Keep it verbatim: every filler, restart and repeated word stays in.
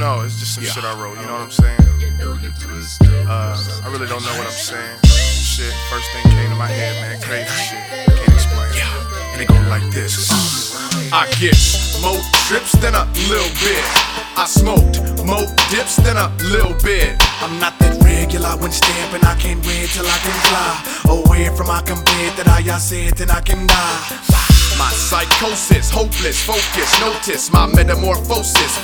know, it's just some Yeah. shit I wrote, you know what I'm saying? Uh, I really don't know what I'm saying. Shit, first thing came to my head, man, crazy shit. Can't explain. And it go like this. I get more trips than a little bit. I smoked more dips than a little bit. I'm not that regular when stamping, I can't wait till I can fly away from my compare that I said then I can die. My psychosis, hopeless, focus, notice my metamorphosis.